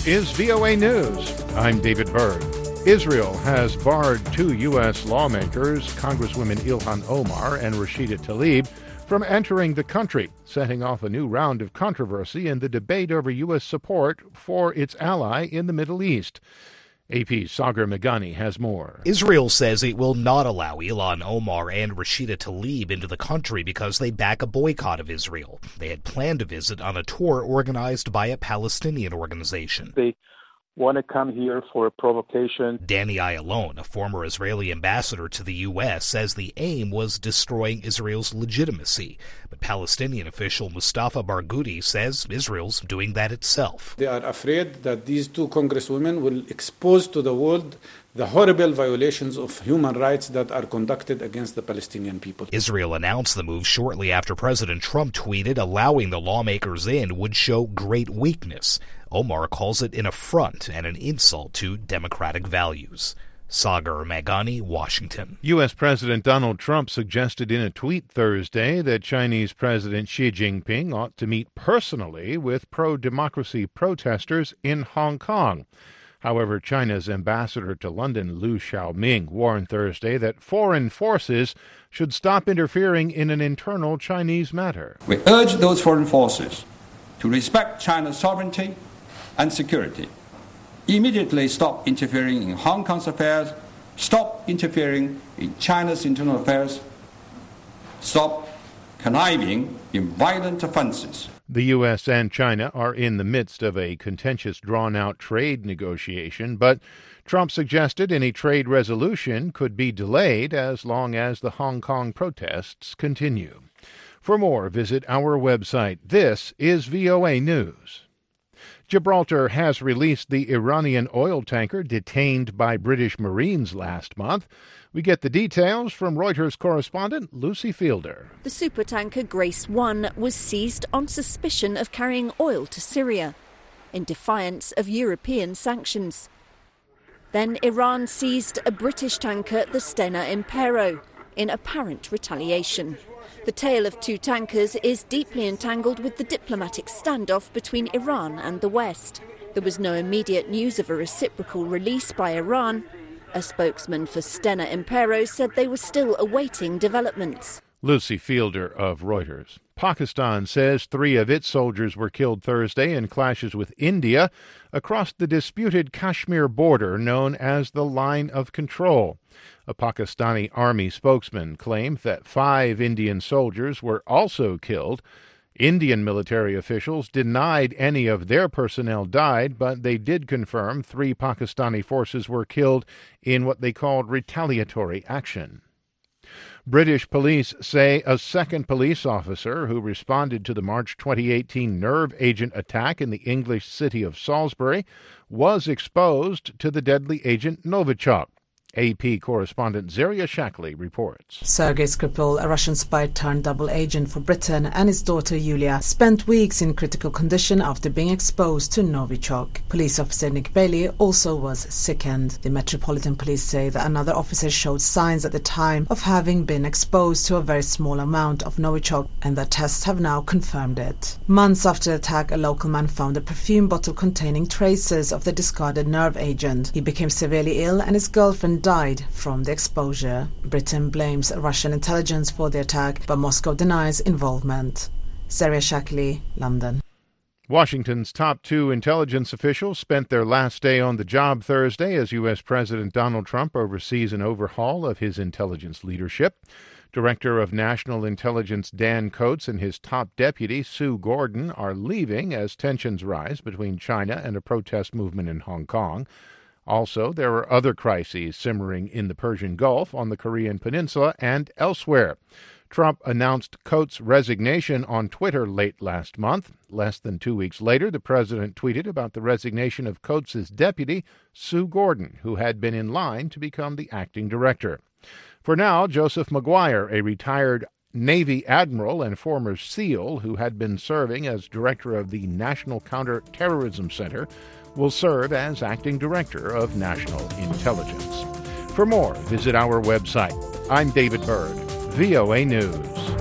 is VOA News. I'm David Byrd. Israel has barred two U.S. lawmakers, Congresswomen Ilhan Omar and Rashida Tlaib, from entering the country, setting off a new round of controversy in the debate over U.S. support for its ally in the Middle East. AP's Sagar Meghani has more. Israel says it will not allow Ilhan Omar and Rashida Tlaib into the country because they back a boycott of Israel. They had planned to visit on a tour organized by a Palestinian organization. They want to come here for a provocation. Danny Ayalon, a former Israeli ambassador to the U.S., says the aim was destroying Israel's legitimacy. But Palestinian official Mustafa Barghouti says Israel's doing that itself. They are afraid that these two congresswomen will expose to the world the horrible violations of human rights that are conducted against the Palestinian people. Israel announced the move shortly after President Trump tweeted allowing the lawmakers in would show great weakness. Omar calls it an affront and an insult to democratic values. Sagar Meghani, Washington. U.S. President Donald Trump suggested in a tweet Thursday that Chinese President Xi Jinping ought to meet personally with pro-democracy protesters in Hong Kong. However, China's ambassador to London, Liu Xiaoming, warned Thursday that foreign forces should stop interfering in an internal Chinese matter. We urge those foreign forces to respect China's sovereignty and security, immediately stop interfering in Hong Kong's affairs, stop interfering in China's internal affairs, stop conniving in violent offenses. The U.S. and China are in the midst of a contentious, drawn-out trade negotiation, but Trump suggested any trade resolution could be delayed as long as the Hong Kong protests continue. For more, visit our website. This is VOA News. Gibraltar has released the Iranian oil tanker detained by British Marines last month. We get the details from Reuters correspondent Lucy Fielder. The supertanker Grace 1 was seized on suspicion of carrying oil to Syria, in defiance of European sanctions. Then Iran seized a British tanker, the Stena Impero, in apparent retaliation. The tale of two tankers is deeply entangled with the diplomatic standoff between Iran and the West. There was no immediate news of a reciprocal release by Iran. A spokesman for Stena Impero said they were still awaiting developments. Lucy Fielder of Reuters. Pakistan says 3 of its soldiers were killed Thursday in clashes with India across the disputed Kashmir border known as the Line of Control. A Pakistani army spokesman claimed that 5 Indian soldiers were also killed. Indian military officials denied any of their personnel died, but they did confirm 3 Pakistani forces were killed in what they called retaliatory action. British police say a second police officer who responded to the March 2018 nerve agent attack in the English city of Salisbury was exposed to the deadly agent Novichok. AP correspondent Zaria Shackley reports. Sergei Skripal, a Russian spy turned double agent for Britain, and his daughter Yulia spent weeks in critical condition after being exposed to Novichok. Police officer Nick Bailey also was sickened. The Metropolitan Police say that another officer showed signs at the time of having been exposed to a very small amount of Novichok, and that tests have now confirmed it. Months after the attack, a local man found a perfume bottle containing traces of the discarded nerve agent. He became severely ill and his girlfriend died from the exposure. Britain blames Russian intelligence for the attack, but Moscow denies involvement. Zaria Shackley, London. Washington's top 2 intelligence officials spent their last day on the job Thursday as U.S. President Donald Trump oversees an overhaul of his intelligence leadership. Director of National Intelligence Dan Coats and his top deputy Sue Gordon are leaving as tensions rise between China and a protest movement in Hong Kong. Also, there are other crises simmering in the Persian Gulf, on the Korean Peninsula, and elsewhere. Trump announced Coats' resignation on Twitter late last month. Less than 2 weeks later, the president tweeted about the resignation of Coats' deputy, Sue Gordon, who had been in line to become the acting director. For now, Joseph McGuire, a retired Navy admiral and former SEAL who had been serving as director of the National Counterterrorism Center, will serve as acting director of national intelligence. For more, visit our website. I'm David Byrd, VOA News.